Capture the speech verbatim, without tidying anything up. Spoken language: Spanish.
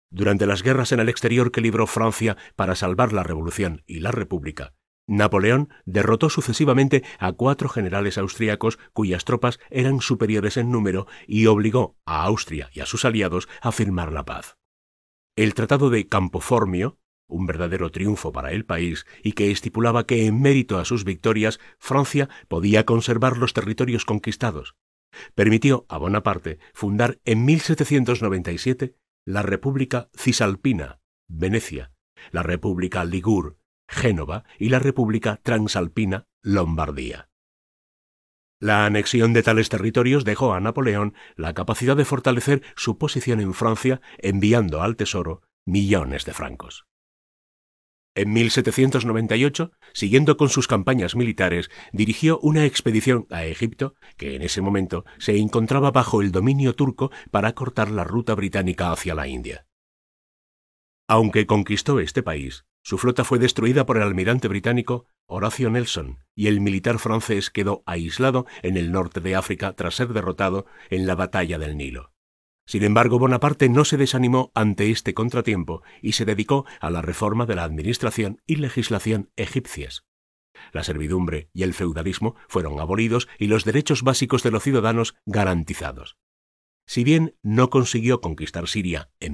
Durante las guerras en el exterior que libró Francia para salvar la Revolución y la República, Napoleón derrotó sucesivamente a cuatro generales austríacos cuyas tropas eran superiores en número y obligó a Austria y a sus aliados a firmar la paz. El Tratado de Campo Formio, un verdadero triunfo para el país y que estipulaba que en mérito a sus victorias Francia podía conservar los territorios conquistados, permitió a Bonaparte fundar en mil setecientos noventa y siete la República Cisalpina, Venecia, la República Ligur, Génova y la República Transalpina, Lombardía. La anexión de tales territorios dejó a Napoleón la capacidad de fortalecer su posición en Francia enviando al tesoro millones de francos. En mil setecientos noventa y ocho, siguiendo con sus campañas militares, dirigió una expedición a Egipto, que en ese momento se encontraba bajo el dominio turco, para cortar la ruta británica hacia la India. Aunque conquistó este país, su flota fue destruida por el almirante británico Horatio Nelson y el militar francés quedó aislado en el norte de África tras ser derrotado en la batalla del Nilo. Sin embargo, Bonaparte no se desanimó ante este contratiempo y se dedicó a la reforma de la administración y legislación egipcias. La servidumbre y el feudalismo fueron abolidos y los derechos básicos de los ciudadanos garantizados. Si bien no consiguió conquistar Siria en